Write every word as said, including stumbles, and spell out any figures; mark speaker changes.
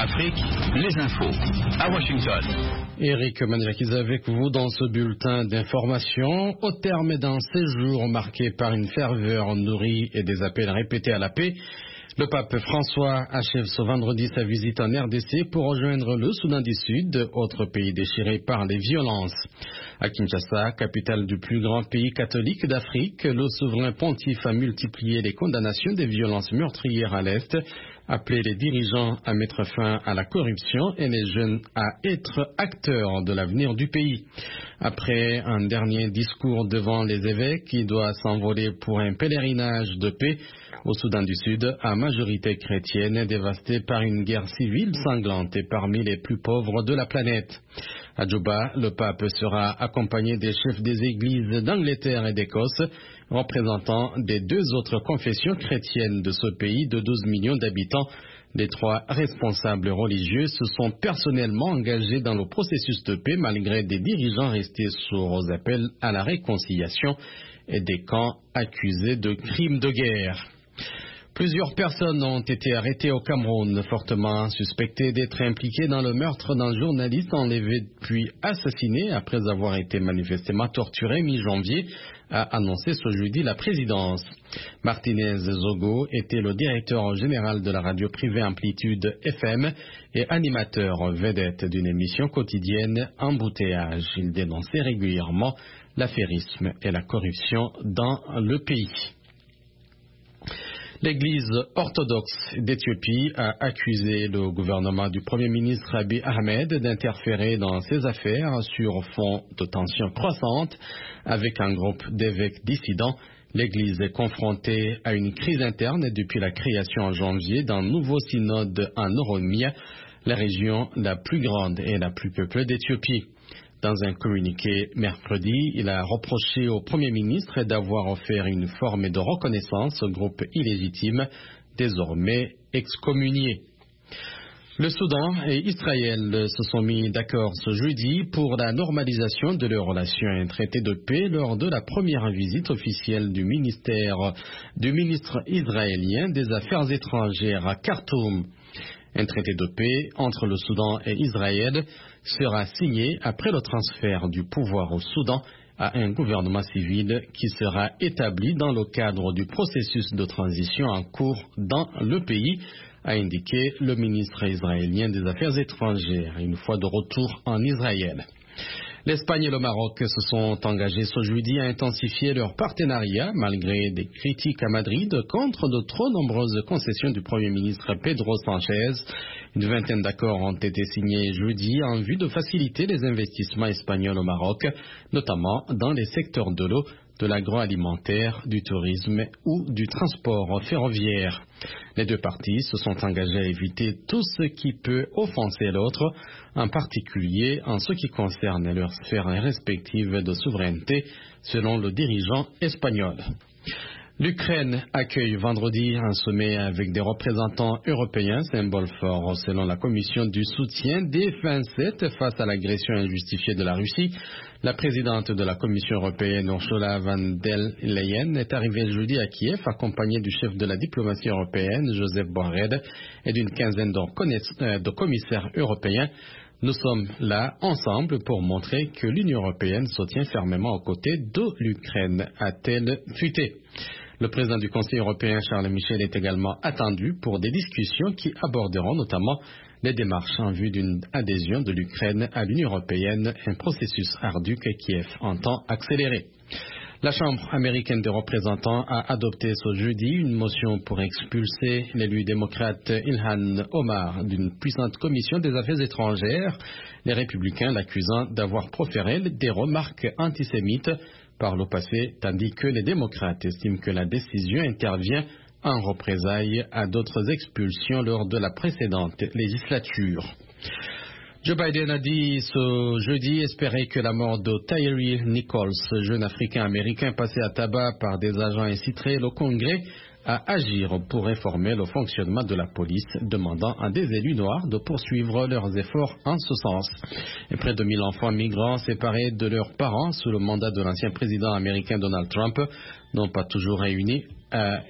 Speaker 1: Afrique, les infos. À Washington.
Speaker 2: Eric Manjakis avec vous dans ce bulletin d'information. Au terme d'un séjour marqué par une ferveur nourrie et des appels répétés à la paix, le pape François achève ce vendredi sa visite en R D C pour rejoindre le Soudan du Sud, autre pays déchiré par les violences. À Kinshasa, capitale du plus grand pays catholique d'Afrique, le souverain pontife a multiplié les condamnations des violences meurtrières à l'Est, appelé les dirigeants à mettre fin à la corruption et les jeunes à être acteurs de l'avenir du pays. Après un dernier discours devant les évêques qui doit s'envoler pour un pèlerinage de paix au Soudan du Sud, à majorité chrétienne, dévastée par une guerre civile sanglante et parmi les plus pauvres de la planète. À Djouba, le pape sera accompagné des chefs des églises d'Angleterre et d'Écosse, représentants des deux autres confessions chrétiennes de ce pays de douze millions d'habitants. Les trois responsables religieux se sont personnellement engagés dans le processus de paix malgré des dirigeants restés sourds aux appels à la réconciliation et des camps accusés de crimes de guerre. Plusieurs personnes ont été arrêtées au Cameroun, fortement suspectées d'être impliquées dans le meurtre d'un journaliste enlevé puis assassiné après avoir été manifestement torturé mi-janvier, a annoncé ce jeudi la présidence. Martinez Zogo était le directeur général de la radio privée Amplitude F M et animateur vedette d'une émission quotidienne Embouteillage. Il dénonçait régulièrement l'affairisme et la corruption dans le pays. L'Église orthodoxe d'Éthiopie a accusé le gouvernement du Premier ministre Abiy Ahmed d'interférer dans ses affaires sur fond de tensions croissantes avec un groupe d'évêques dissidents. L'Église est confrontée à une crise interne depuis la création en janvier d'un nouveau synode en Oromia, la région la plus grande et la plus peuplée d'Éthiopie. Dans un communiqué mercredi, il a reproché au Premier ministre d'avoir offert une forme de reconnaissance au groupe illégitime, désormais excommunié. Le Soudan et Israël se sont mis d'accord ce jeudi pour la normalisation de leurs relations et un traité de paix lors de la première visite officielle du ministère du ministre israélien des Affaires étrangères à Khartoum. Un traité de paix entre le Soudan et Israël sera signé après le transfert du pouvoir au Soudan à un gouvernement civil qui sera établi dans le cadre du processus de transition en cours dans le pays, a indiqué le ministre israélien des Affaires étrangères, une fois de retour en Israël. L'Espagne et le Maroc se sont engagés ce jeudi à intensifier leur partenariat malgré des critiques à Madrid contre de trop nombreuses concessions du Premier ministre Pedro Sánchez. Une vingtaine d'accords ont été signés jeudi en vue de faciliter les investissements espagnols au Maroc, notamment dans les secteurs de l'eau, de l'agroalimentaire, du tourisme ou du transport ferroviaire. Les deux parties se sont engagées à éviter tout ce qui peut offenser l'autre, en particulier en ce qui concerne leurs sphères respectives de souveraineté, selon le dirigeant espagnol. L'Ukraine accueille vendredi un sommet avec des représentants européens, symbole fort selon la Commission du soutien des vingt-sept face à l'agression injustifiée de la Russie. La présidente de la Commission européenne, Ursula von der Leyen, est arrivée jeudi à Kiev, accompagnée du chef de la diplomatie européenne, Joseph Borrell, et d'une quinzaine de commissaires européens. Nous sommes là ensemble pour montrer que l'Union européenne se tient fermement aux côtés de l'Ukraine, a-t-elle fuité. Le président du Conseil européen, Charles Michel, est également attendu pour des discussions qui aborderont notamment les démarches en vue d'une adhésion de l'Ukraine à l'Union européenne, un processus ardu que Kiev entend accélérer. La Chambre américaine des représentants a adopté ce jeudi une motion pour expulser l'élu démocrate Ilhan Omar d'une puissante commission des affaires étrangères, les républicains l'accusant d'avoir proféré des remarques antisémites par le passé, tandis que les démocrates estiment que la décision intervient en représailles à d'autres expulsions lors de la précédente législature. Joe Biden a dit ce jeudi espérer que la mort de Tyre Nichols, jeune Africain-Américain passé à tabac par des agents inciterait le Congrès à agir pour réformer le fonctionnement de la police, demandant à des élus noirs de poursuivre leurs efforts en ce sens. Et près de mille enfants migrants séparés de leurs parents sous le mandat de l'ancien président américain Donald Trump n'ont pas toujours réuni, euh,